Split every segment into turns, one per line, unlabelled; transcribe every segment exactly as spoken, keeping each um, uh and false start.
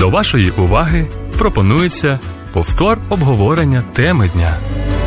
До вашої уваги пропонується повтор обговорення теми дня.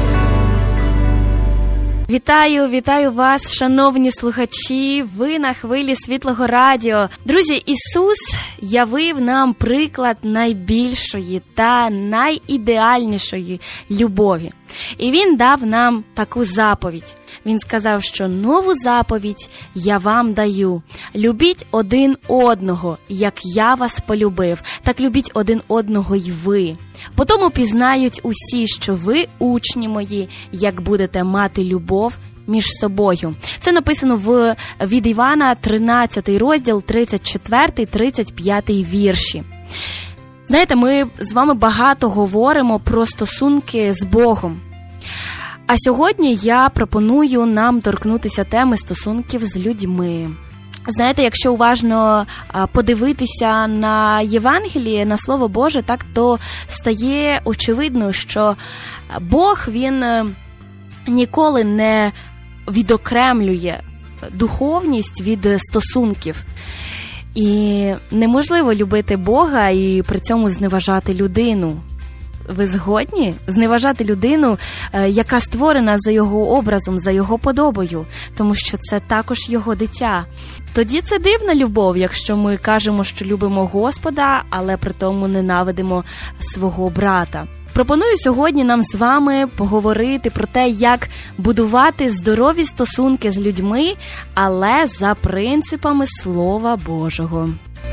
Вітаю, вітаю вас, шановні слухачі, ви на хвилі Світлого Радіо. Друзі, Ісус явив нам приклад найбільшої та найідеальнішої любові. І Він дав нам таку заповідь. Він сказав, що нову заповідь я вам даю. Любіть один одного, як я вас полюбив, так любіть один одного й ви. Потому пізнають усі, що ви учні мої, як будете мати любов між собою. Це написано в від Івана, тринадцятий розділ, тридцять четвертий тридцять п'ятий вірші. Знаєте, ми з вами багато говоримо про стосунки з Богом. А сьогодні я пропоную нам торкнутися теми стосунків з людьми. Знаєте, якщо уважно подивитися на Євангеліє, на Слово Боже, так, то стає очевидно, що Бог, Він ніколи не відокремлює духовність від стосунків. І неможливо любити Бога і при цьому зневажати людину. Ви згодні? Зневажати людину, яка створена за його образом, за його подобою, тому що це також його дитя. Тоді це дивна любов, якщо ми кажемо, що любимо Господа, але при тому ненавидимо свого брата. Пропоную сьогодні нам з вами поговорити про те, як будувати здорові стосунки з людьми, але за принципами Слова Божого.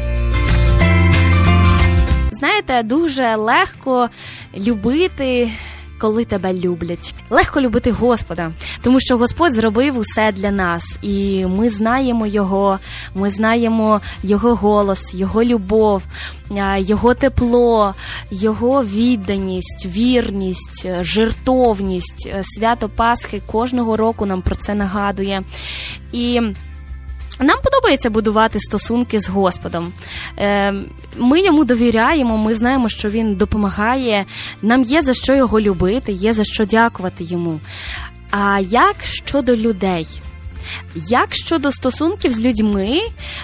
Знаєте, дуже легко любити, коли тебе люблять. Легко любити Господа, тому що Господь зробив усе для нас. І ми знаємо Його, ми знаємо Його голос, Його любов, Його тепло, Його відданість, вірність, жертовність. Свято Пасхи кожного року нам про це нагадує. І нам подобається будувати стосунки з Господом. Ми йому довіряємо, ми знаємо, що він допомагає. Нам є за що його любити, є за що дякувати йому. А як щодо людей? Як щодо стосунків з людьми,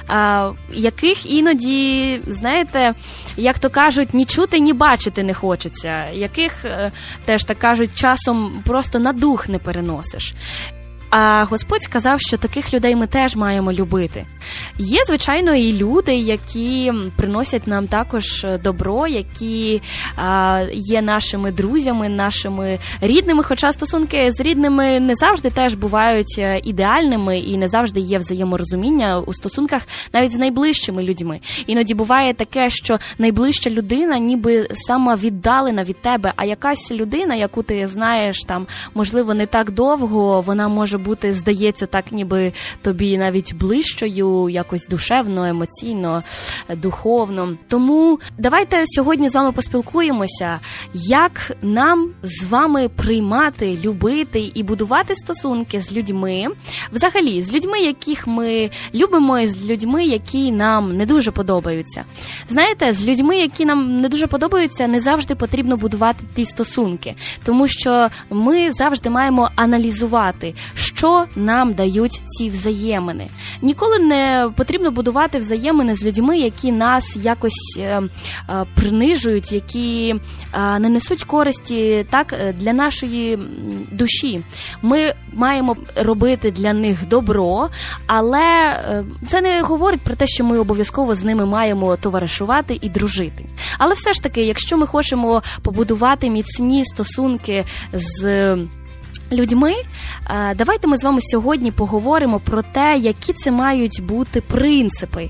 яких іноді, знаєте, як то кажуть, ні чути, ні бачити не хочеться, яких, теж так кажуть, часом просто на дух не переносиш? А Господь сказав, що таких людей ми теж маємо любити. Є, звичайно, і люди, які приносять нам також добро, які а, є нашими друзями, нашими рідними, хоча стосунки з рідними не завжди теж бувають ідеальними і не завжди є взаєморозуміння у стосунках навіть з найближчими людьми. Іноді буває таке, що найближча людина ніби сама віддалена від тебе, а якась людина, яку ти знаєш, там, можливо, не так довго, вона може бути, здається, так ніби тобі навіть ближчою, якось душевно, емоційно, духовно. Тому давайте сьогодні з вами поспілкуємося, як нам з вами приймати, любити і будувати стосунки з людьми, взагалі, з людьми, яких ми любимо, і з людьми, які нам не дуже подобаються. Знаєте, з людьми, які нам не дуже подобаються, не завжди потрібно будувати ті стосунки, тому що ми завжди маємо аналізувати, що нам дають ці взаємини. Ніколи не потрібно будувати взаємини з людьми, які нас якось е, е, принижують, які е, не несуть користі так для нашої душі. Ми маємо робити для них добро, але е, це не говорить про те, що ми обов'язково з ними маємо товаришувати і дружити. Але все ж таки, якщо ми хочемо побудувати міцні стосунки з людьми, давайте ми з вами сьогодні поговоримо про те, які це мають бути принципи.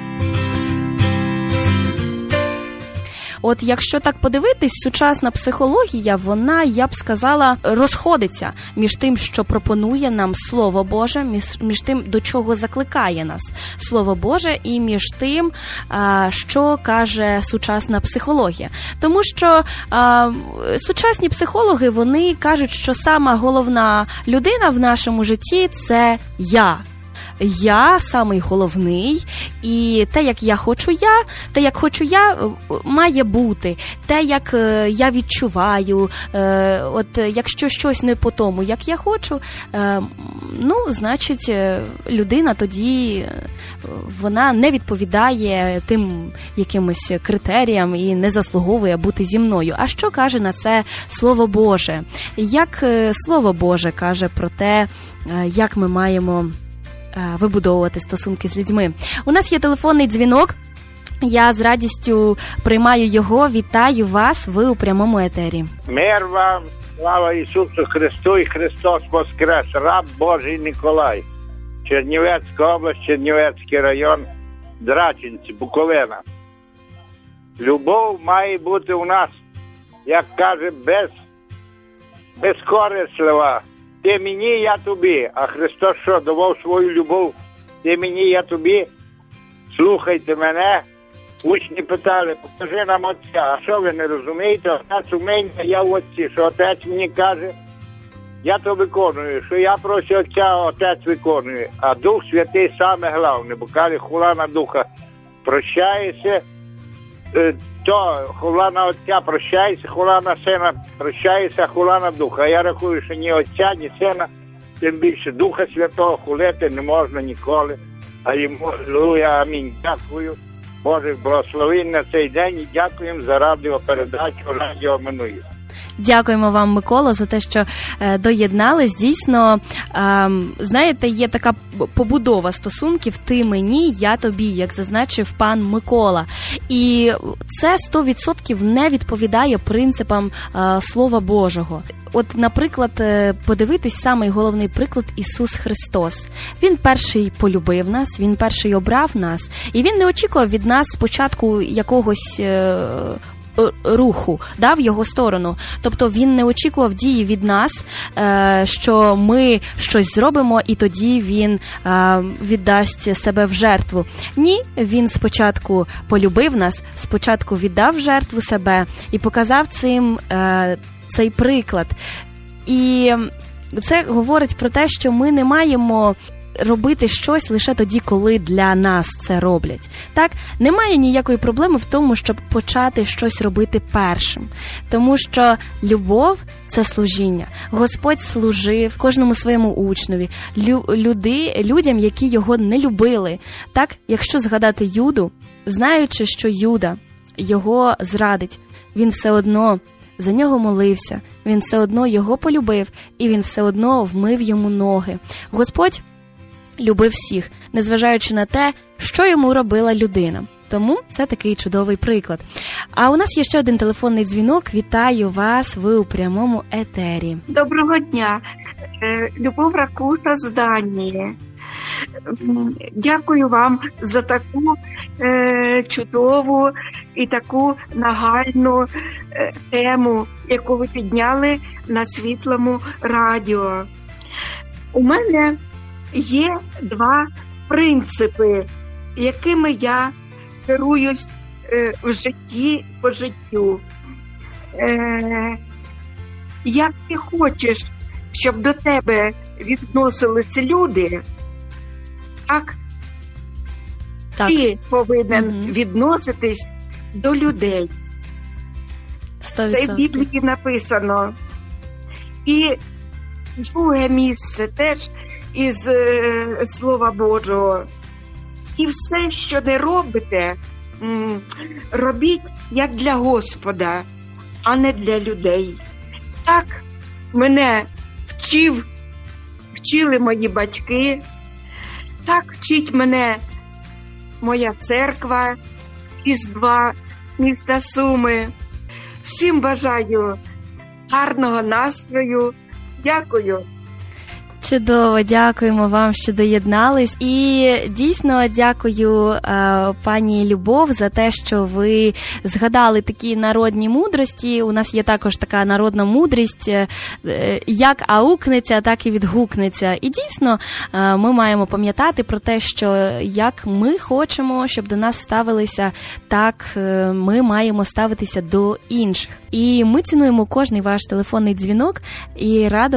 От якщо так подивитись, сучасна психологія, вона, я б сказала, розходиться між тим, що пропонує нам Слово Боже, між, між тим, до чого закликає нас Слово Боже, і між тим, а, що каже сучасна психологія. Тому що а, сучасні психологи, вони кажуть, що сама головна людина в нашому житті – це я. я самий головний, і те, як я хочу я, те, як хочу я, має бути. Те, як я відчуваю, от якщо щось не по тому, як я хочу, ну, значить, людина тоді, вона не відповідає тим якимось критеріям і не заслуговує бути зі мною. А що каже на це Слово Боже? Як Слово Боже каже про те, як ми маємо вибудовувати стосунки з людьми? У нас є телефонний дзвінок. Я з радістю приймаю його. Вітаю вас, ви у прямому етері.
Мир вам, слава Ісусу Христу і Христос Воскрес, раб Божий Ніколай. Чернівецька область, Чернівецький район, Драчинці, Буковина. Любов має бути у нас, як каже, без, безкорислива. Ти мені, я тобі. А Христос що, давав свою любов? Ти мені, я тобі. Слухайте мене. Учні питали, покажи нам Отця. А що ви не розумієте? Отець у мене, я в Отці. Що Отець мені каже, я то виконую. Що я прошу Отця, Отець виконує. А Дух Святий саме головне. Бо каже, хула на Духа прощається, то хула на Отця прощається, хула на Сина прощається, хула на Духа. Я рахую, що ні Отця, ні Сина, тим більше Духа Святого хулити не можна ніколи. Алілуя, амінь. Дякую. Божих благословень на цей день і дякуємо за радіопередачу «Радіо Минує».
Дякуємо вам, Микола, за те, що е, доєднались. Дійсно, е, знаєте, є така побудова стосунків «ти мені, я тобі», як зазначив пан Микола. І це сто відсотків не відповідає принципам е, Слова Божого. От, наприклад, подивитись, самий головний приклад – Ісус Христос. Він перший полюбив нас, Він перший обрав нас, і Він не очікував від нас спочатку якогось е, руху, да, в Його сторону. Тобто Він не очікував дії від нас, е, що ми щось зробимо, і тоді Він е, віддасть себе в жертву. Ні, Він спочатку полюбив нас, спочатку віддав в жертву себе і показав цим е, цей приклад. І це говорить про те, що ми не маємо робити щось лише тоді, коли для нас це роблять. Так, немає ніякої проблеми в тому, щоб почати щось робити першим. Тому що любов – це служіння. Господь служив кожному своєму учневі, лю- люди, людям, які його не любили. Так, якщо згадати Юду, знаючи, що Юда його зрадить, він все одно за нього молився, він все одно його полюбив, і він все одно вмив йому ноги. Господь любив всіх, незважаючи на те, що йому робила людина. Тому це такий чудовий приклад. А у нас є ще один телефонний дзвінок. Вітаю вас, ви у прямому етері.
Доброго дня. Любов Ракуса з Данії. Дякую вам за таку е, чудову і таку нагальну е, тему, яку ви підняли на Світлому радіо. У мене є два принципи, якими я керуюсь е, в житті, по життю. Е, як ти хочеш, щоб до тебе відносилися люди, так, так. Ти повинен угу. відноситись до людей. сто відсотків. Це в Біблії написано. І друге місце теж із е, Слова Божого. І все, що не робите, м, робіть як для Господа, а не для людей. Так мене вчив, вчили мої батьки, так вчить мене моя церква із два міста Суми. Всім бажаю гарного настрою. Дякую.
Чудово, дякуємо вам, що доєднались. І дійсно дякую е, пані Любов за те, що ви згадали такі народні мудрості. У нас є також така народна мудрість, е, як аукнеться, так і відгукнеться. І дійсно е, ми маємо пам'ятати про те, що як ми хочемо, щоб до нас ставилися, так е, ми маємо ставитися до інших. І ми цінуємо кожний ваш телефонний дзвінок і радо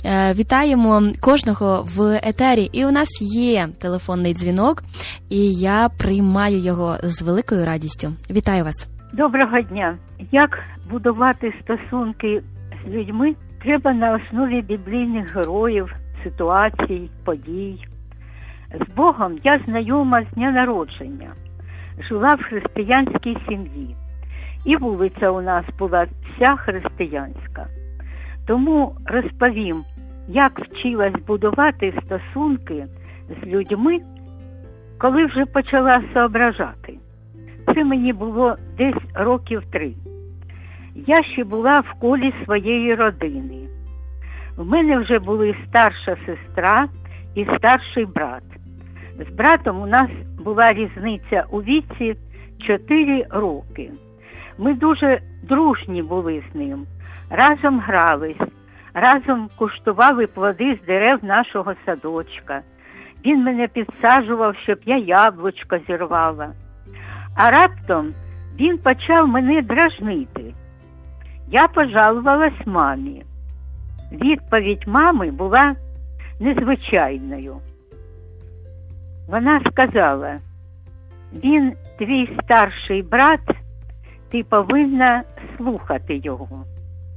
Вітаємо кожного в етері. І у нас є телефонний дзвінок, і я приймаю його з великою радістю. Вітаю вас.
Доброго дня. Як будувати стосунки з людьми треба на основі біблійних героїв, ситуацій, подій. З Богом я знайома з дня народження. Жила в християнській сім'ї. І вулиця у нас була вся християнська. Тому розповім, як вчилась будувати стосунки з людьми, коли вже почала соображати. Це мені було десь років три. Я ще була в колі своєї родини. В мене вже були старша сестра і старший брат. З братом у нас була різниця у віці чотири роки. Ми дуже дружні були з ним. Разом грались, разом куштували плоди з дерев нашого садочка. Він мене підсаджував, щоб я яблучко зірвала. А раптом він почав мене дражнити. Я пожалувалась мамі. Відповідь мами була незвичайною. Вона сказала: він твій старший брат, ти повинна слухати його.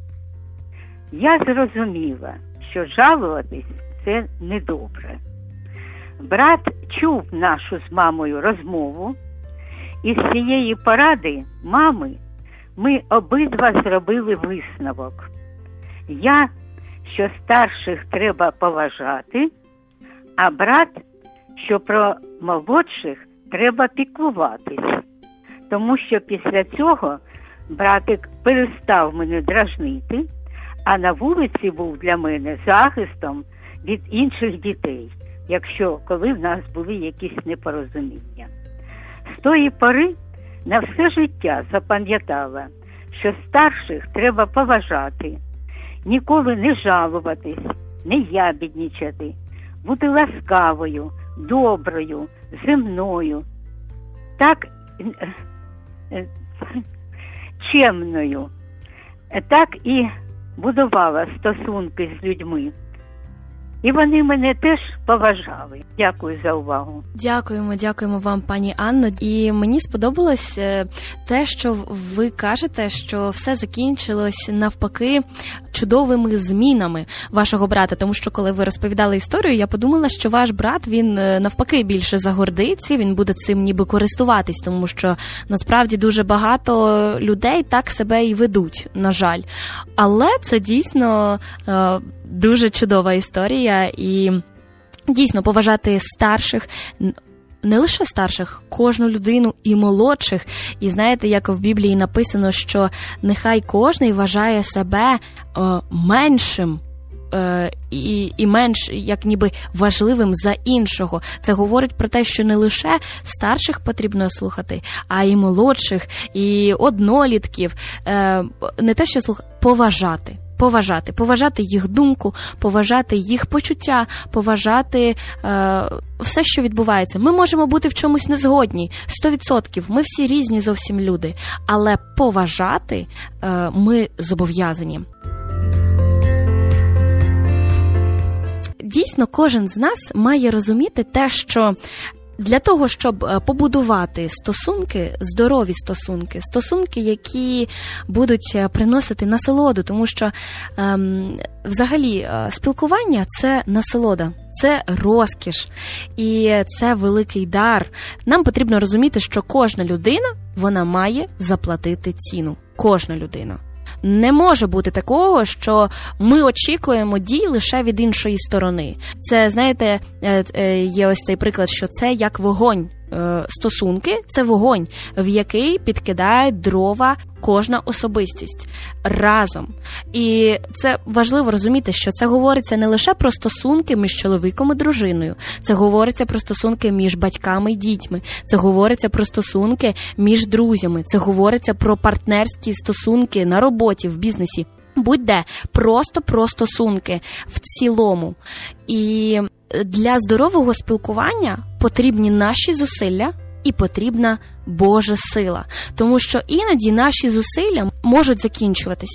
Я зрозуміла, що жалуватись – це недобре. Брат чув нашу з мамою розмову, і з цієї поради мами ми обидва зробили висновок. Я, що старших треба поважати, а брат, що про молодших треба піклуватись. Тому що після цього братик перестав мене дражнити, а на вулиці був для мене захистом від інших дітей, якщо коли в нас були якісь непорозуміння. З тої пори на все життя запам'ятала, що старших треба поважати, ніколи не жалуватись, не ябідничати, бути ласкавою, доброю, земною, так чемною. Так і будувала стосунки з людьми. І вони мене теж поважали. Дякую за увагу.
Дякуємо, дякуємо вам, пані Анно. І мені сподобалось те, що ви кажете, що все закінчилось навпаки чудовими змінами вашого брата. Тому що, коли ви розповідали історію, я подумала, що ваш брат, він навпаки більше загордиться, він буде цим ніби користуватись, тому що насправді дуже багато людей так себе і ведуть, на жаль. Але це дійсно дуже чудова історія, і дійсно поважати старших, не лише старших, кожну людину і молодших. І знаєте, як в Біблії написано, що нехай кожний вважає себе е, меншим е, і, і менш, як ніби, важливим за іншого. Це говорить про те, що не лише старших потрібно слухати, а й молодших, і однолітків. Е, не те, що слухати, поважати. Поважати, поважати їх думку, поважати їх почуття, поважати е, все, що відбувається. Ми можемо бути в чомусь незгодні, сто відсотків, ми всі різні зовсім люди, але поважати е, ми зобов'язані. Дійсно, кожен з нас має розуміти те, що для того, щоб побудувати стосунки, здорові стосунки, стосунки, які будуть приносити насолоду, тому що ем, взагалі спілкування – це насолода, це розкіш і це великий дар. Нам потрібно розуміти, що кожна людина, вона має заплатити ціну. Кожна людина. Не може бути такого, що ми очікуємо дій лише від іншої сторони. Це, знаєте, є ось цей приклад, що це як вогонь. Стосунки – це вогонь, в який підкидає дрова кожна особистість разом. І це важливо розуміти, що це говориться не лише про стосунки між чоловіком і дружиною, це говориться про стосунки між батьками і дітьми, це говориться про стосунки між друзями, це говориться про партнерські стосунки на роботі, в бізнесі. Будь-де, просто про стосунки в цілому. І для здорового спілкування потрібні наші зусилля і потрібна Божа сила. Тому що іноді наші зусилля можуть закінчуватися.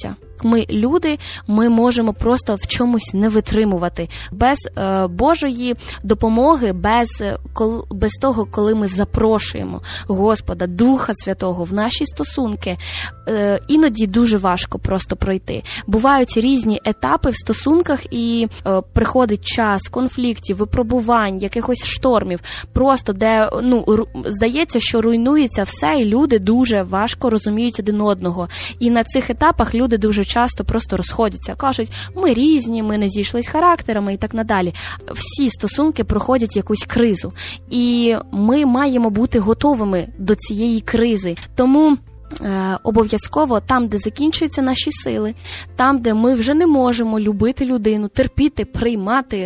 як ми люди, ми можемо просто в чомусь не витримувати. Без е, Божої допомоги, без, кол, без того, коли ми запрошуємо Господа, Духа Святого в наші стосунки, е, іноді дуже важко просто пройти. Бувають різні етапи в стосунках, і е, приходить час конфліктів, випробувань, якихось штормів, просто де, ну, ру, здається, що руйнується все, і люди дуже важко розуміють один одного. І на цих етапах люди дуже часто просто розходяться, кажуть, ми різні, ми не зійшлись характерами і так надалі. Всі стосунки проходять якусь кризу, і ми маємо бути готовими до цієї кризи. Тому Е, обов'язково там, де закінчуються наші сили, там, де ми вже не можемо любити людину, терпіти, приймати,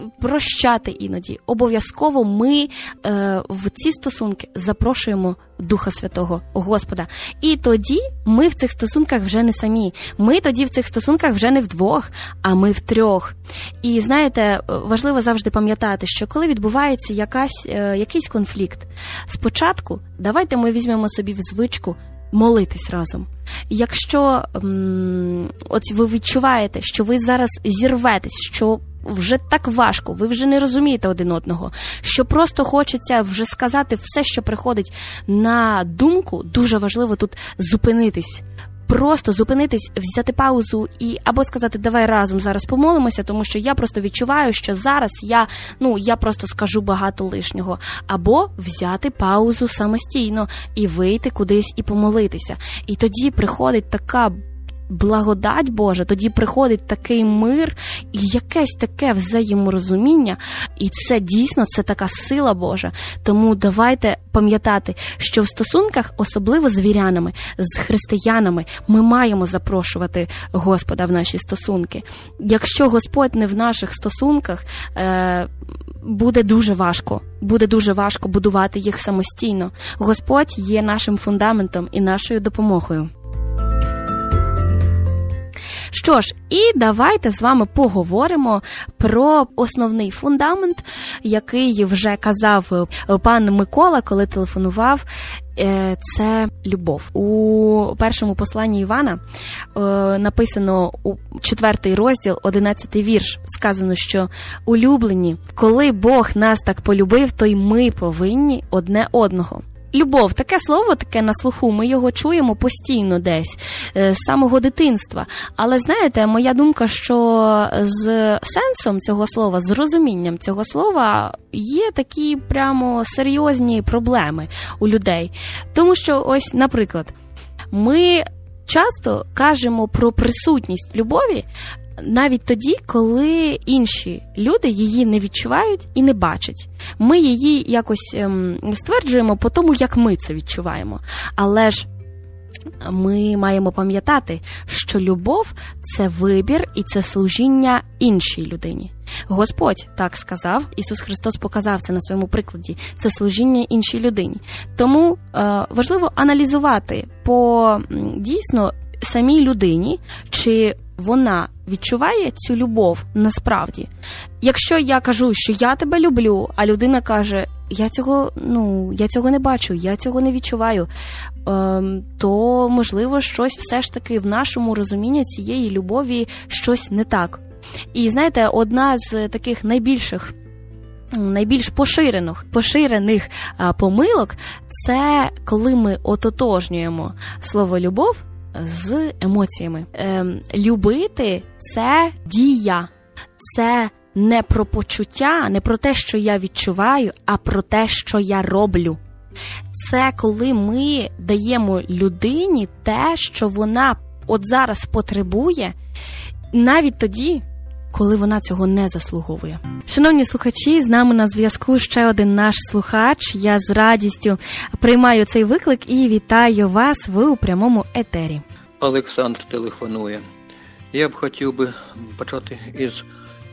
прощати іноді, обов'язково ми е, в ці стосунки запрошуємо Духа Святого, Господа. І тоді ми в цих стосунках вже не самі. Ми тоді в цих стосунках вже не вдвох, а ми втрьох. І знаєте, важливо завжди пам'ятати, що коли відбувається якась, е, якийсь конфлікт, спочатку давайте ми візьмемо собі в звичку молитись разом. Якщо м, от ви відчуваєте, що ви зараз зірветесь, що вже так важко, ви вже не розумієте один одного, що просто хочеться вже сказати все, що приходить на думку, дуже важливо тут зупинитись. Просто зупинитись, взяти паузу і або сказати, давай разом зараз помолимося, тому що я просто відчуваю, що зараз я, ну, я просто скажу багато лишнього. Або взяти паузу самостійно і вийти кудись і помолитися. І тоді приходить така благодать Божа, тоді приходить такий мир і якесь таке взаєморозуміння, і це дійсно, це така сила Божа. Тому давайте пам'ятати, що в стосунках, особливо з вірянами, з християнами, ми маємо запрошувати Господа в наші стосунки. Якщо Господь не в наших стосунках, е- буде дуже важко. Буде дуже важко будувати їх самостійно. Господь є нашим фундаментом і нашою допомогою. Що ж, і давайте з вами поговоримо про основний фундамент, який вже казав пан Микола, коли телефонував. Це любов. У першому посланні Івана написано у четвертий розділ, одинадцятий вірш, сказано, що улюблені, коли Бог нас так полюбив, то й ми повинні одне одного. Любов, таке слово, таке на слуху, ми його чуємо постійно десь, з самого дитинства. Але, знаєте, моя думка, що з сенсом цього слова, з розумінням цього слова є такі прямо серйозні проблеми у людей. Тому що, ось, наприклад, ми часто кажемо про присутність любові, навіть тоді, коли інші люди її не відчувають і не бачать. Ми її якось ем, стверджуємо по тому, як ми це відчуваємо. Але ж ми маємо пам'ятати, що любов – це вибір і це служіння іншій людині. Господь так сказав, Ісус Христос показав це на своєму прикладі. Це служіння іншій людині. Тому е, важливо аналізувати по дійсно самій людині, чи вона відчуває цю любов насправді. Якщо я кажу, що я тебе люблю, а людина каже, я цього, ну, я цього не бачу, я цього не відчуваю, ем, то, можливо, щось все ж таки в нашому розумінні цієї любові щось не так. І, знаєте, одна з таких найбільших, найбільш поширених, поширених а, помилок – це коли ми ототожнюємо слово «любов» з емоціями. Ем, любити – це дія, це не про почуття, не про те, що я відчуваю, а про те, що я роблю. Це коли ми даємо людині те, що вона от зараз потребує, навіть тоді, коли вона цього не заслуговує. Шановні слухачі, з нами на зв'язку ще один наш слухач. Я з радістю приймаю цей виклик і вітаю вас, ви у прямому етері.
Олександр телефонує. Я б хотів би почати із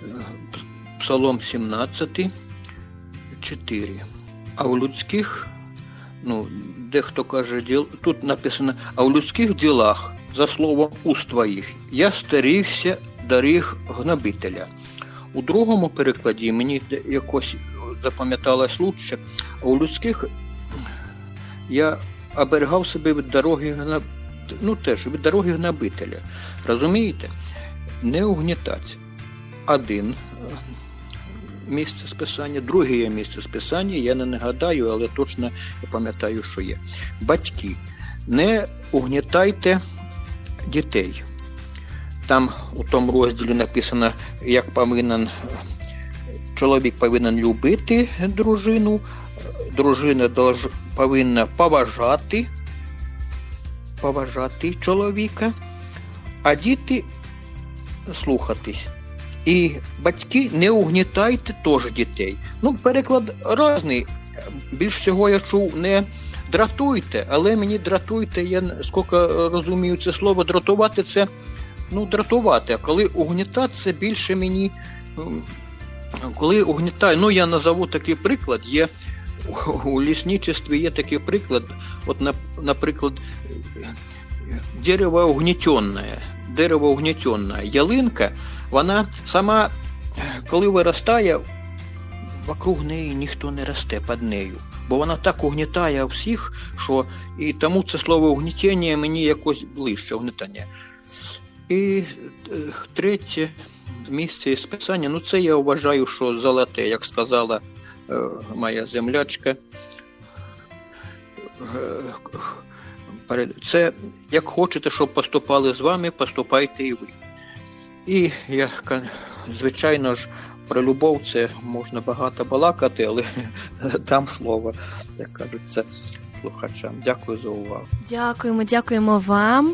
Псалом сімнадцятий, чотири. А у людських, ну, дехто каже, діл, тут написано, а у людських ділах, за словом уст твоїх, я стерігся доріг гнобителя. У другому перекладі мені якось запам'яталось лучше, а у людських я оберігав себе від дороги ну теж від дороги гнобителя. Розумієте? Не угнітатися. Один місце списання, друге місце списання, я не нагадаю, але точно я пам'ятаю, що є. Батьки, не угнітайте дітей. Там у тому розділі написано, як повинен, чоловік повинен любити дружину, дружина повинна поважати, поважати чоловіка, а діти слухатись. І батьки, не угнітайте теж дітей. Ну, переклад різний. Більш всього я чув, не дратуйте, але мені дратуйте, я скільки розумію це слово, дратувати це, ну, дратувати. А коли угнітати, це більше мені, коли угнітаю, ну, я назову такий приклад, є, у лісничестві є такий приклад, от, наприклад, дерево угнетенне, дерево угнетенне, ялинка, вона сама, коли виростає, вокруг неї ніхто не росте під нею. Бо вона так угнітає всіх, що і тому це слово угнітення мені якось ближче, угнітання. І третє місце із Писання, ну це я вважаю, що золоте, як сказала е, моя землячка. Це, як хочете, щоб поступали з вами, поступайте і ви. І я, звичайно ж, про любов це можна багато балакати, але дам слово, як кажуть, слухачам. Дякую за увагу.
Дякуємо, дякуємо вам,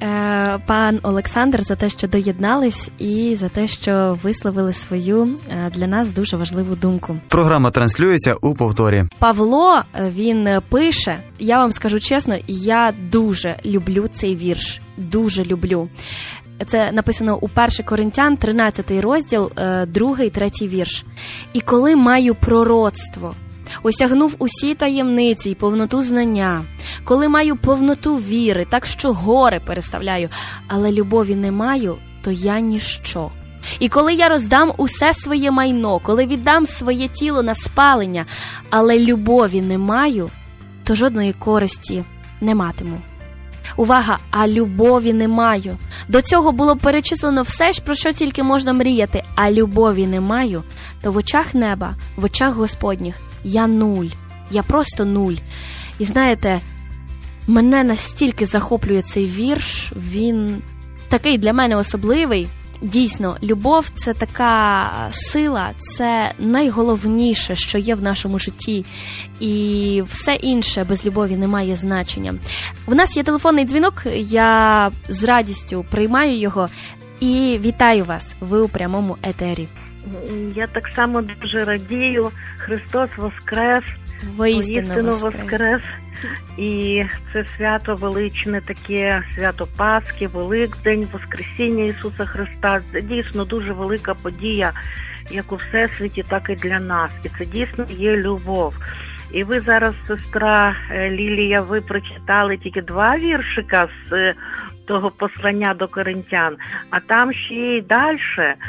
пан Олександр, за те, що доєднались і за те, що висловили свою для нас дуже важливу думку.
Програма транслюється у повторі.
Павло, він пише, я вам скажу чесно, я дуже люблю цей вірш, дуже люблю. Це написано у перший Коринтян, тринадцятий розділ, другий, третій вірш. «І коли маю пророцтво, осягнув усі таємниці й повноту знання, коли маю повноту віри, так що гори переставляю, але любові не маю, то я ніщо. І коли я роздам усе своє майно, коли віддам своє тіло на спалення, але любові не маю, то жодної користі не матиму». Увага, а любові не маю. До цього було перечислено все, про що тільки можна мріяти, а любові не маю, то в очах неба, в очах Господніх я нуль, я просто нуль. І знаєте, мене настільки захоплює цей вірш, він такий для мене особливий. Дійсно, любов – це така сила, це найголовніше, що є в нашому житті. І все інше без любові не має значення. В нас є телефонний дзвінок, я з радістю приймаю його і вітаю вас, ви у прямому етері.
Я так само дуже радію, Христос воскрес,
воістину
воскрес. воскрес. І це свято величне, таке свято Пасхи, Великдень, Воскресіння Ісуса Христа. Це дійсно дуже велика подія, як у Всесвіті, так і для нас. І це дійсно є любов. І ви зараз, сестра Лілія, ви прочитали тільки два віршика з того послання до Коринтян, а там ще й далі,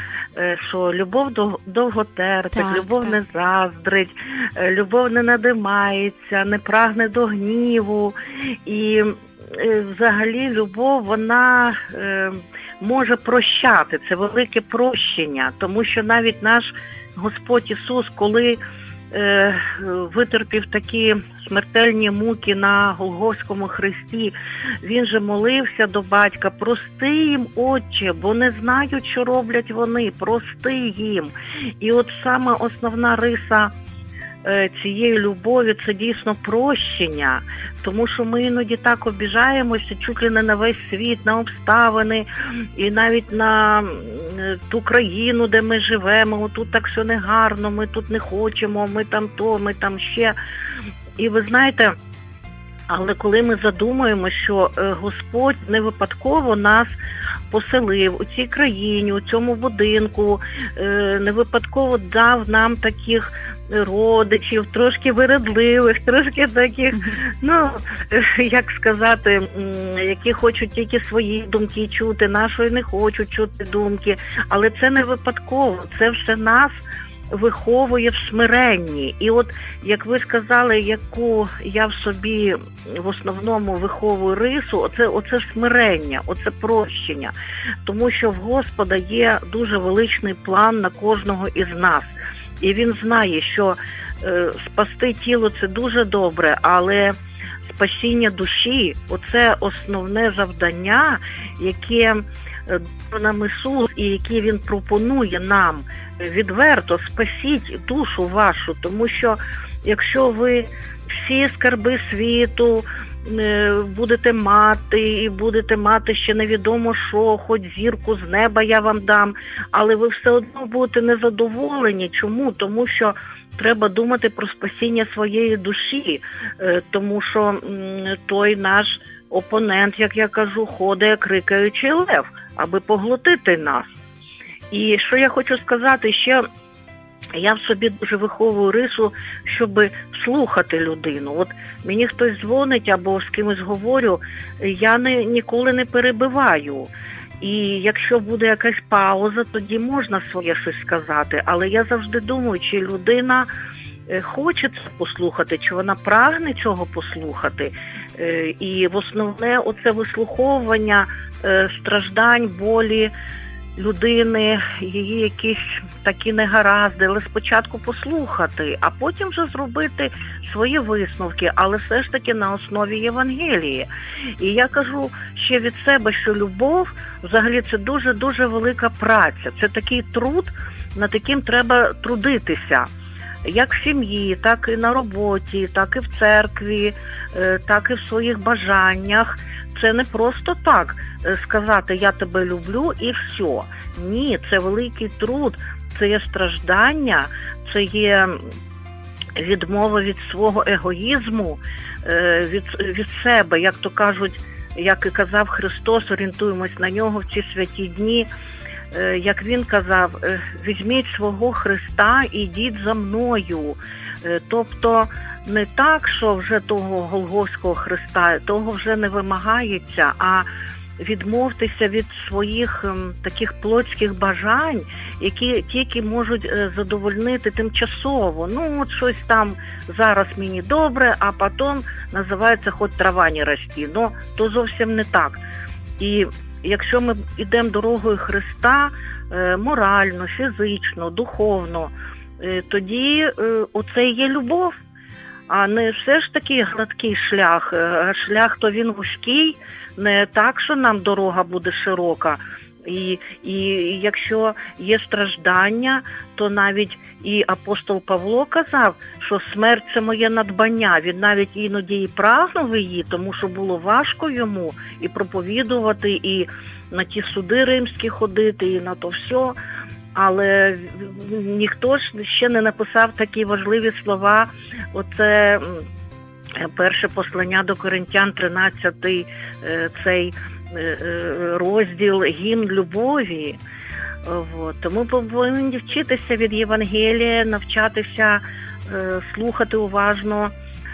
що любов довго терпить, так, любов так. не заздрить, любов не надимається, не прагне до гніву. І взагалі любов, вона е, може прощати, це велике прощення, тому що навіть наш Господь Ісус, коли е, витерпів такі смертельні муки на Голгофському хресті, він же молився до батька: прости їм, Отче, бо не знають, що роблять вони, прости їм. І от саме основна риса цієї любові – це дійсно прощення, тому що ми іноді так обіжаємося чуть ли не на весь світ, на обставини і навіть на ту країну, де ми живемо. Тут так все негарно, ми тут не хочемо, ми там то, ми там ще. І ви знаєте, але коли ми задумаємо, що Господь не випадково нас поселив у цій країні, у цьому будинку, не випадково дав нам таких родичів, трошки вирадливих, трошки таких, ну, як сказати, які хочуть тільки свої думки чути, нашої не хочуть чути думки. Але це не випадково, це все нас виховує в смиренні. І от, як ви сказали, яку я в собі в основному виховую рису, оце, оце смирення, оце прощення. Тому що в Господа є дуже величний план на кожного із нас. І він знає, що е, спасти тіло – це дуже добре, але спасіння душі – оце основне завдання, яке нам Ісус і яке Він пропонує нам. Відверто спасіть душу вашу, тому що якщо ви всі скарби світу будете мати, і будете мати ще невідомо що, хоч зірку з неба я вам дам, але ви все одно будете незадоволені. Чому? Тому що треба думати про спасіння своєї душі, тому що той наш опонент, як я кажу, ходить, як рикаючий лев, аби поглотити нас. І що я хочу сказати, ще я в собі дуже виховую рису, щоб слухати людину. От мені хтось дзвонить або з кимось говорю, я не, ніколи не перебиваю. І якщо буде якась пауза, тоді можна своє щось сказати. Але я завжди думаю, чи людина хоче це послухати, чи вона прагне цього послухати. І в основне оце вислуховування страждань, болі людини, її якісь такі негаразди, але спочатку послухати, а потім вже зробити свої висновки, але все ж таки на основі Євангелії. І я кажу ще від себе, що любов, взагалі, це дуже-дуже велика праця. Це такий труд, над яким треба трудитися. Як в сім'ї, так і на роботі, так і в церкві, так і в своїх бажаннях. Це не просто так сказати «я тебе люблю» і все. Ні, це великий труд, це є страждання, це є відмова від свого егоїзму, від, від себе, як то кажуть, як і казав Христос, орієнтуємось на нього в ці святі дні, як він казав, візьміть свого Христа і йдіть за мною. Тобто не так, що вже того Голгофського Христа, того вже не вимагається, а відмовтеся від своїх м, таких плотських бажань, які тільки можуть е, задовольнити тимчасово. Ну, от щось там зараз мені добре, а потім називається «хоч трава не рости». Ну, то зовсім не так. І якщо ми йдемо дорогою Христа е, морально, фізично, духовно, е, тоді е, оце і є любов. А не все ж таки гладкий шлях, а шлях то він вузький, не так, що нам дорога буде широка. І, і якщо є страждання, то навіть і апостол Павло казав, що смерть – це моє надбання. Він навіть іноді і прагнув її, тому що було важко йому і проповідувати, і на ті суди римські ходити, і на то все. Але ніхто ж ще не написав такі важливі слова. Оце перше послання до Коринтян, тринадцятий цей розділ «Гімн любові». От. Тому повинні вчитися від Євангелія, навчатися слухати уважно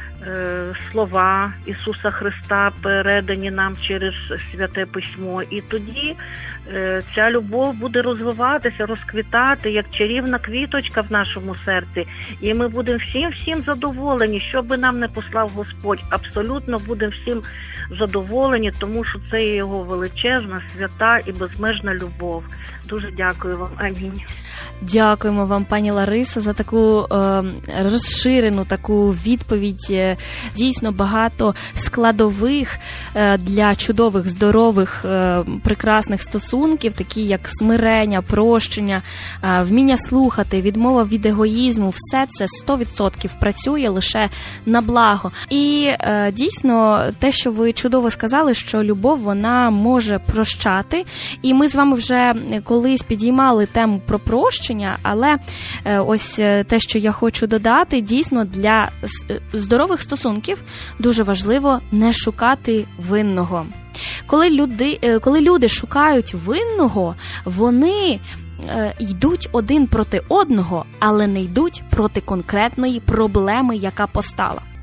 слова Ісуса Христа, передані нам через Святе Письмо. І тоді ця любов буде розвиватися, розквітати, як чарівна квіточка в нашому серці. І ми будемо всім-всім задоволені, що би нам не послав Господь. Абсолютно будемо всім задоволені, тому що це є Його величезна, свята і безмежна любов. Дуже дякую вам. Амінь.
Дякуємо вам, пані Ларисо, за таку е, розширену таку відповідь. Дійсно багато складових е, для чудових, здорових, е, прекрасних стосунків, такі як смирення, прощення, е, вміння слухати, відмова від егоїзму. Все це сто відсотків працює лише на благо. І е, дійсно те, що ви чудово сказали, що любов, вона може прощати. І ми з вами вже колись підіймали тему про прощення, але е, ось те, що я хочу додати, дійсно для здорових стосунків дуже важливо не шукати винного. Коли люди, коли люди шукають винного, вони е, йдуть один проти одного, але не йдуть проти конкретної проблеми, яка постала.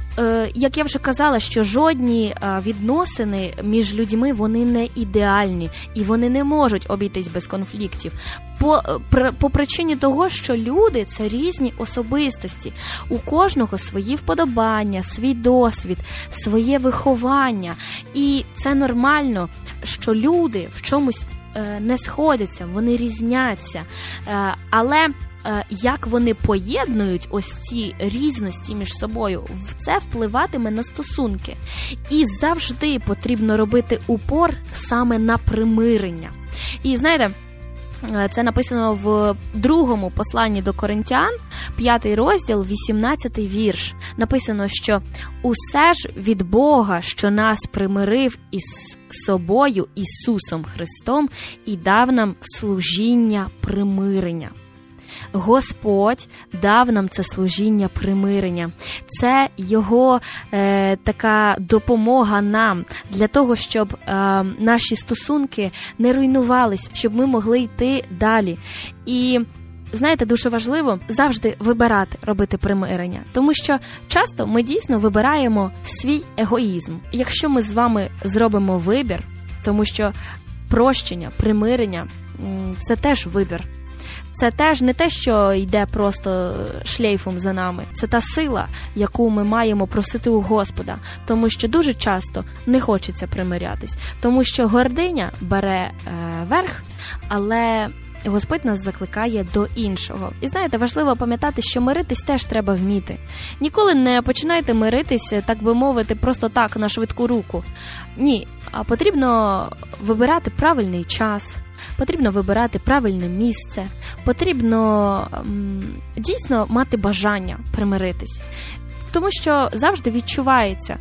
як я вже казала, що жодні відносини між людьми, вони не ідеальні, і вони не можуть обійтись без конфліктів. По, по причині того, що люди – це різні особистості. У кожного свої вподобання, свій досвід, своє виховання. І це нормально, що люди в чомусь не сходяться, вони різняться. Але як вони поєднують ось ці різності між собою, це впливатиме на стосунки. І завжди потрібно робити упор саме на примирення. І знаєте, це написано в другому посланні до Коринтян, п'ятий розділ, вісімнадцятий вірш. Написано, що «Усе ж від Бога, що нас примирив із собою Ісусом Христом і дав нам служіння примирення». Господь дав нам це служіння примирення. Це Його е, така допомога нам для того, щоб е, наші стосунки не руйнувались, щоб ми могли йти далі. І знаєте, дуже важливо завжди вибирати робити примирення, тому що часто ми дійсно вибираємо свій егоїзм. Якщо ми з вами зробимо вибір, тому що прощення, примирення – це теж вибір. Це теж не те, що йде просто шлейфом за нами. Це та сила, яку ми маємо просити у Господа. Тому що дуже часто не хочеться примирятись. Тому що гординя бере е, верх, але Господь нас закликає до іншого. І знаєте, важливо пам'ятати, що миритись теж треба вміти. Ніколи не починайте миритись, так би мовити, просто так, на швидку руку. Ні, а потрібно вибирати правильний час, потрібно вибирати правильне місце, потрібно м, дійсно мати бажання примиритись. Тому що завжди відчувається,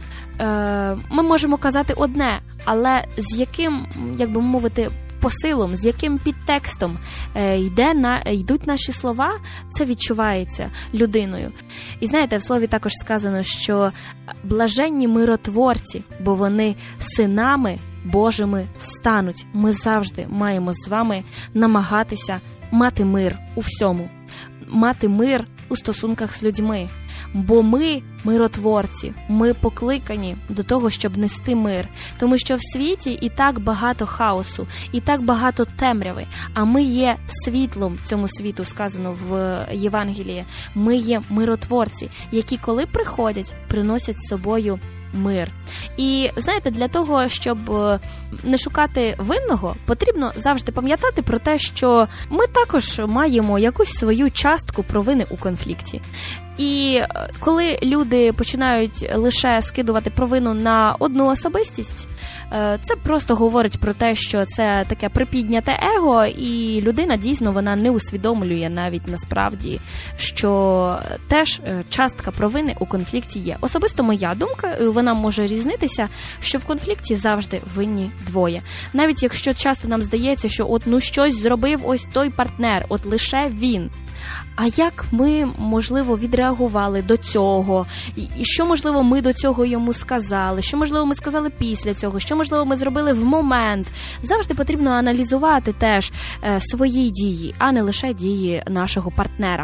е, ми можемо казати одне, але з яким, як би мовити, посилом, з яким підтекстом е, йде на, йдуть наші слова, це відчувається людиною. І знаєте, в слові також сказано, що блаженні миротворці, бо вони синами Божими стануть. Ми завжди маємо з вами намагатися мати мир у всьому, мати мир у стосунках з людьми. Бо ми миротворці, ми покликані до того, щоб нести мир. Тому що в світі і так багато хаосу, і так багато темряви, а ми є світлом цьому світу, сказано в Євангелії. Ми є миротворці, які коли приходять, приносять з собою мир. І, знаєте, для того, щоб не шукати винного, потрібно завжди пам'ятати про те, що ми також маємо якусь свою частку провини у конфлікті. І коли люди починають лише скидувати провину на одну особистість, це просто говорить про те, що це таке припідняте его, і людина дійсно вона не усвідомлює навіть насправді, що теж частка провини у конфлікті є. Особисто моя думка, вона може різнитися, що в конфлікті завжди винні двоє. Навіть якщо часто нам здається, що от ну щось зробив ось той партнер, от лише він. А як ми, можливо, відреагували до цього? І що, можливо, ми до цього йому сказали? Що, можливо, ми сказали після цього? Що, можливо, ми зробили в момент? Завжди потрібно аналізувати теж е, свої дії, а не лише дії нашого партнера.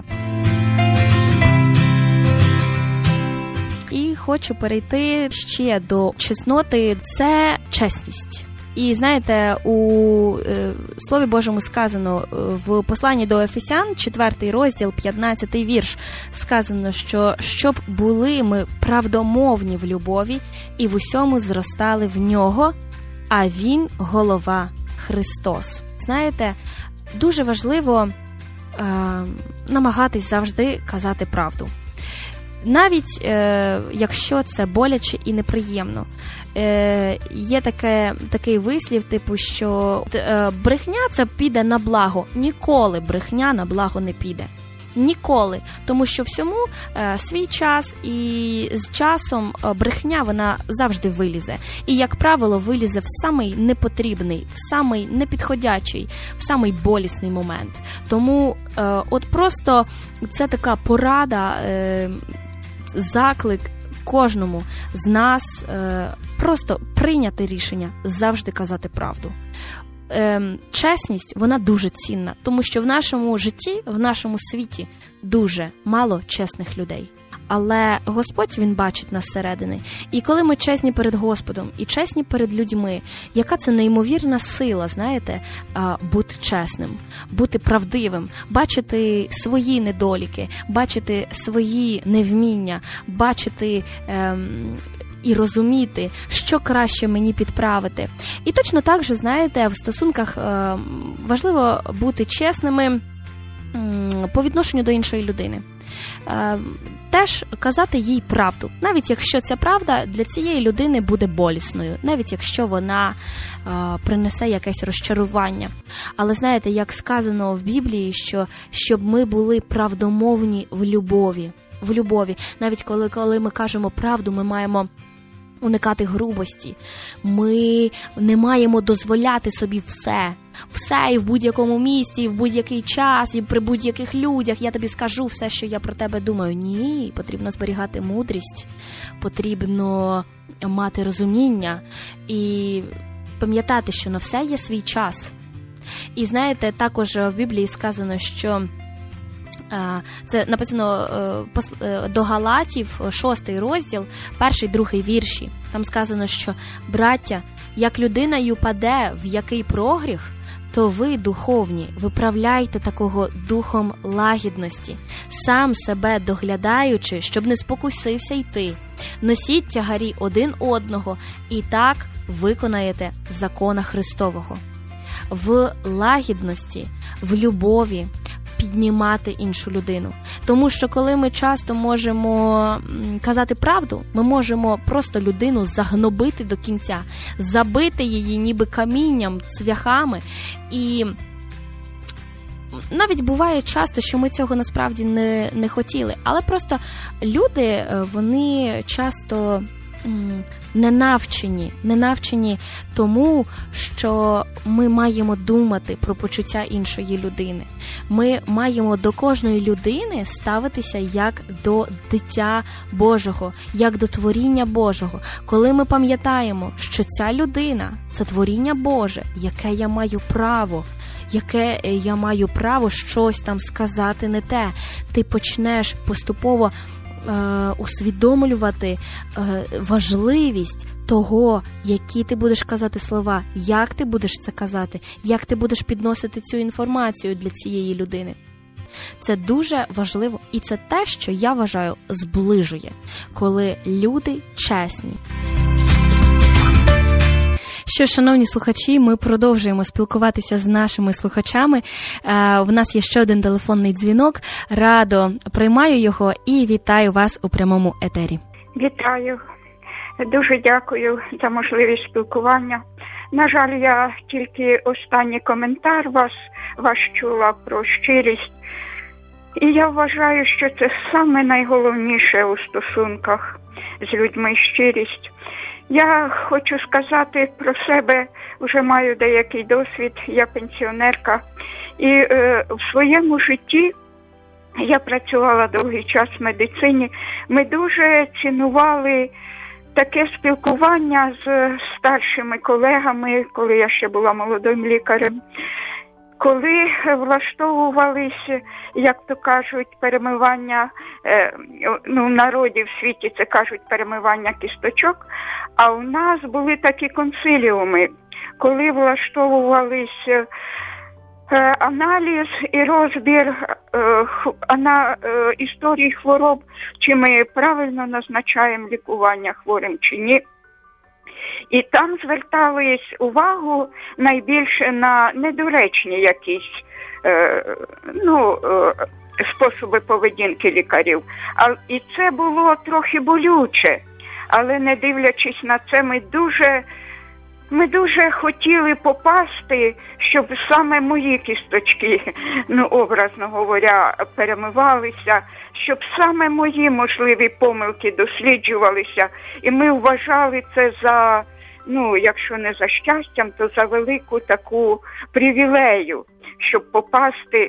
І хочу перейти ще до чесноти. Це чесність. І знаєте, у е, Слові Божому сказано в посланні до Ефесян, четвертий розділ, п'ятнадцятий вірш, сказано, що щоб були ми правдомовні в любові і в усьому зростали в нього, а він – голова Христос. Знаєте, дуже важливо е, намагатись завжди казати правду. Навіть е, якщо це боляче і неприємно. Е, є таке, такий вислів, типу, що е, брехня це піде на благо. Ніколи брехня на благо не піде. Ніколи. Тому що всьому е, свій час, і з часом е, брехня, вона завжди вилізе. І, як правило, вилізе в самий непотрібний, в самий непідходячий, в самий болісний момент. Тому е, от просто це така порада, е, заклик кожному з нас е, просто прийняти рішення завжди казати правду. Е, чесність, вона дуже цінна, тому що в нашому житті, в нашому світі дуже мало чесних людей. але Господь, Він бачить нас зсередини. І коли ми чесні перед Господом і чесні перед людьми, яка це неймовірна сила, знаєте, бути чесним, бути правдивим, бачити свої недоліки, бачити свої невміння, бачити ем, і розуміти, що краще мені підправити. І точно так же, знаєте, в стосунках е, важливо бути чесними м, по відношенню до іншої людини. Е, теж казати їй правду, навіть якщо ця правда для цієї людини буде болісною, навіть якщо вона е, принесе якесь розчарування. Але знаєте, як сказано в Біблії, що щоб ми були правдомовні в любові, в любові. Навіть коли, коли ми кажемо правду, ми маємо уникати грубості. Ми не маємо дозволяти собі все. Все і в будь-якому місці, і в будь-який час, і при будь-яких людях. Я тобі скажу все, що я про тебе думаю. Ні, потрібно зберігати мудрість, потрібно мати розуміння і пам'ятати, що на все є свій час. І знаєте, також в Біблії сказано, що це написано до Галатів, шостий розділ, перший, другий вірші. Там сказано, що браття, як людина й упаде в який прогріх, то ви, духовні, виправляйте такого духом лагідності, сам себе доглядаючи, щоб не спокусився йти. Носіть тягарі один одного, і так виконаєте закона Христового. В лагідності, в любові піднімати іншу людину. Тому що коли ми часто можемо казати правду, ми можемо просто людину загнобити до кінця, забити її ніби камінням, цвяхами. І навіть буває часто, що ми цього насправді не, не хотіли. Але просто люди, вони часто не навчені, не навчені тому, що ми маємо думати про почуття іншої людини. Ми маємо до кожної людини ставитися як до дитя Божого, як до творіння Божого. Коли ми пам'ятаємо, що ця людина – це творіння Боже, яке я маю право, яке я маю право щось там сказати не те, ти почнеш поступово усвідомлювати важливість того, які ти будеш казати слова, як ти будеш це казати, як ти будеш підносити цю інформацію для цієї людини. Це дуже важливо, і це те, що я вважаю зближує, коли люди чесні. Що, шановні слухачі, ми продовжуємо спілкуватися з нашими слухачами. В нас є ще один телефонний дзвінок. Радо приймаю його і вітаю вас у прямому етері.
Вітаю. Дуже дякую за можливість спілкування. На жаль, я тільки останній коментар вас, вас чула про щирість. І я вважаю, що це саме найголовніше у стосунках з людьми – щирість. Я хочу сказати про себе, вже маю деякий досвід, я пенсіонерка. І е, в своєму житті я працювала довгий час в медицині. Ми дуже цінували таке спілкування з старшими колегами, коли я ще була молодим лікарем. Коли влаштовувалися, як то кажуть, перемивання, ну, в народі в світі це кажуть перемивання кісточок, а у нас були такі консиліуми, коли влаштовувалися аналіз і розбір ана, історії хвороб, чи ми правильно назначаємо лікування хворим чи ні. І там звертались увагу найбільше на недоречні якісь е, ну, е, способи поведінки лікарів. А, і це було трохи болюче, але не дивлячись на це, ми дуже, ми дуже хотіли попасти, щоб саме мої кісточки, ну, образно говоря, перемивалися, щоб саме мої можливі помилки досліджувалися. І ми вважали це за, ну, якщо не за щастям, то за велику таку привілею, щоб попасти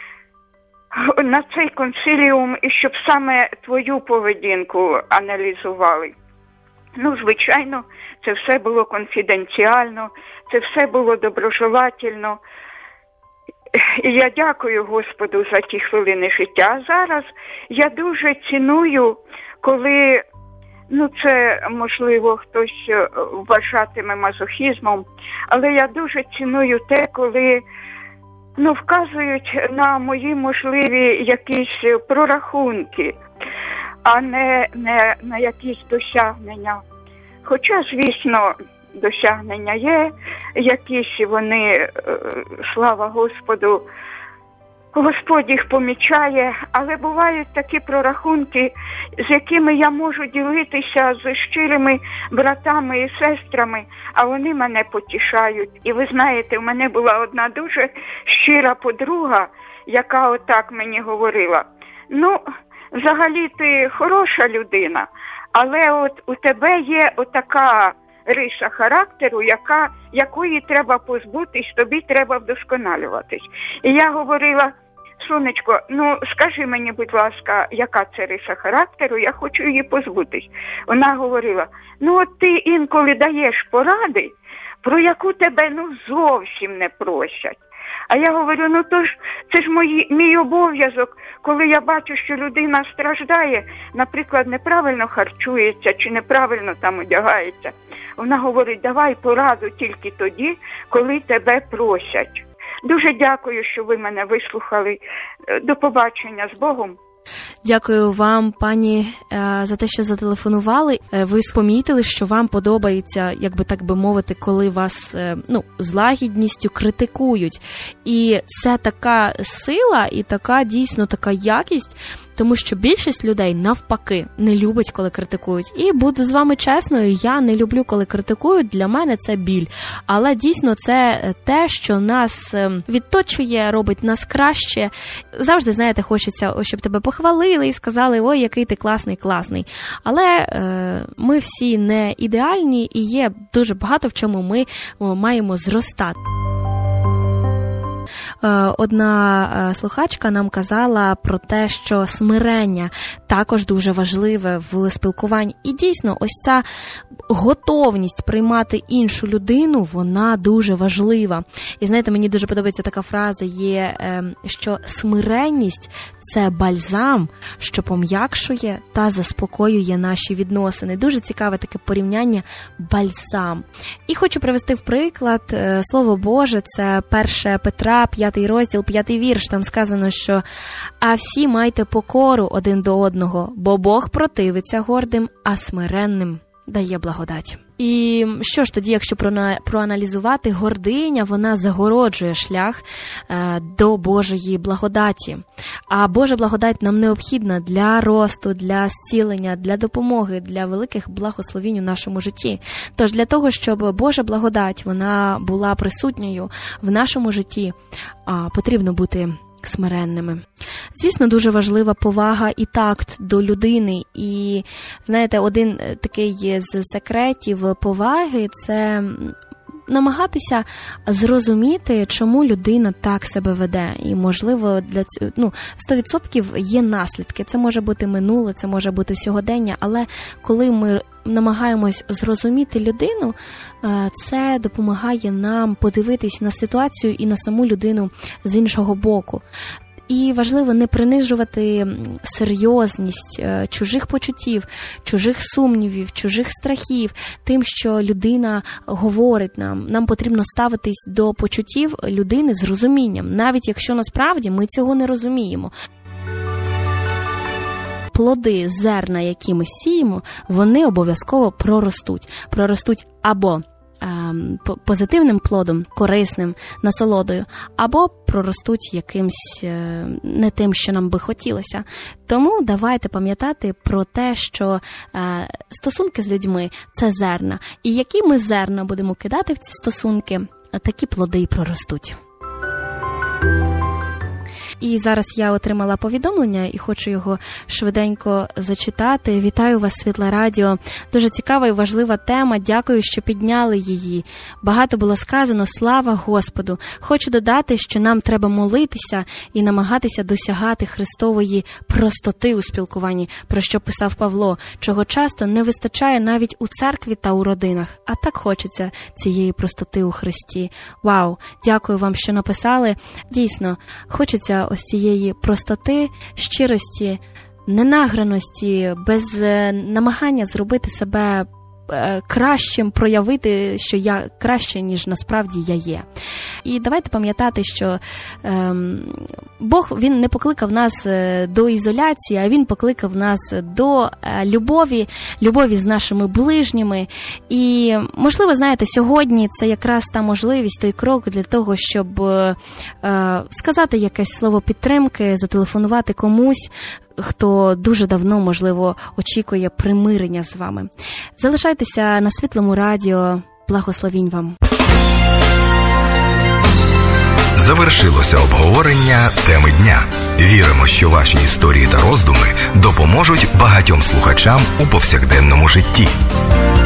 на цей консиліум і щоб саме твою поведінку аналізували. Ну, звичайно, це все було конфіденціально, це все було доброжелательно. І я дякую Господу за ті хвилини життя. А зараз я дуже ціную коли, ну це, можливо, хтось вважатиме мазохізмом, але я дуже ціную те, коли, ну, вказують на мої можливі якісь прорахунки, а не, не на якісь досягнення. Хоча, звісно, досягнення є, якісь вони, слава Господу, Господь їх помічає, але бувають такі прорахунки, з якими я можу ділитися з щирими братами і сестрами, а вони мене потішають. І ви знаєте, в мене була одна дуже щира подруга, яка отак мені говорила: ну, взагалі ти хороша людина, але от у тебе є отака риса характеру, яка, якої треба позбутись, тобі треба вдосконалюватись. І я говорила: сонечко, ну скажи мені, будь ласка, яка це риса характеру, я хочу її позбутись. Вона говорила: ну от ти інколи даєш поради, про яку тебе ну зовсім не просять. А я говорю: ну то ж, це ж мої, мій обов'язок, коли я бачу, що людина страждає, наприклад, неправильно харчується чи неправильно там одягається. Вона говорить: давай пораду тільки тоді, коли тебе просять. Дуже дякую, що ви мене вислухали. До побачення, з Богом.
Дякую вам, пані, за те, що зателефонували. Ви помітили, що вам подобається, як би так би мовити, коли вас, ну, з лагідністю критикують. І це така сила і така, дійсно, така якість, тому що більшість людей навпаки не любить, коли критикують. І буду з вами чесною, я не люблю, коли критикують, для мене це біль. Але дійсно це те, що нас відточує, робить нас краще. Завжди, знаєте, хочеться, щоб тебе похвалили і сказали: ой, який ти класний, класний. Але е, ми всі не ідеальні і є дуже багато в чому ми маємо зростати. Одна слухачка нам казала про те, що смирення також дуже важливе в спілкуванні. І дійсно, ось ця готовність приймати іншу людину, вона дуже важлива. І знаєте, мені дуже подобається така фраза є, що смиренність – це бальзам, що пом'якшує та заспокоює наші відносини. Дуже цікаве таке порівняння бальзам. І хочу привести в приклад Слово Боже, це перше Петра, п'ятий розділ, п'ятий вірш. Там сказано, що «А всі майте покору один до одного, бо Бог противиться гордим, а смиренним дає благодать». І що ж тоді, якщо проаналізувати, гординя, вона загороджує шлях е, до Божої благодаті. А Божа благодать нам необхідна для росту, для зцілення, для допомоги, для великих благословінь у нашому житті. Тож для того, щоб Божа благодать, вона була присутньою в нашому житті, а, потрібно бути смиренними. Звісно, дуже важлива повага і такт до людини. І, знаєте, один такий з секретів поваги – це намагатися зрозуміти, чому людина так себе веде. І, можливо, для цього, ну, сто відсотків є наслідки. Це може бути минуле, це може бути сьогодення, але коли ми намагаємось зрозуміти людину, це допомагає нам подивитись на ситуацію і на саму людину з іншого боку. І важливо не принижувати серйозність чужих почуттів, чужих сумнівів, чужих страхів тим, що людина говорить нам. Нам потрібно ставитись до почуттів людини з розумінням, навіть якщо насправді ми цього не розуміємо. Плоди, зерна, які ми сіємо, вони обов'язково проростуть. Проростуть або позитивним плодом, корисним, насолодою, або проростуть якимсь не тим, що нам би хотілося. Тому давайте пам'ятати про те, що стосунки з людьми – це зерна. І які ми зерна будемо кидати в ці стосунки, такі плоди і проростуть. І зараз я отримала повідомлення і хочу його швиденько зачитати. Вітаю вас, Світле Радіо. Дуже цікава і важлива тема. Дякую, що підняли її. Багато було сказано. Слава Господу. Хочу додати, що нам треба молитися і намагатися досягати Христової простоти у спілкуванні, про що писав Павло, чого часто не вистачає навіть у церкві та у родинах. А так хочеться цієї простоти у Христі. Вау! Дякую вам, що написали. Дійсно, хочеться ось цієї простоти, щирості, ненаграності, без намагання зробити себе кращим, проявити, що я краще, ніж насправді я є. І давайте пам'ятати, що ем, Бог, Він не покликав нас до ізоляції, а Він покликав нас до любові, любові з нашими ближніми. І, можливо, знаєте, сьогодні це якраз та можливість, той крок для того, щоб е, сказати якесь слово підтримки, зателефонувати комусь, хто дуже давно, можливо, очікує примирення з вами. Залишайтеся на Світлому радіо. Благословінь вам.
Завершилося обговорення теми дня. Віримо, що ваші історії та роздуми допоможуть багатьом слухачам у повсякденному житті.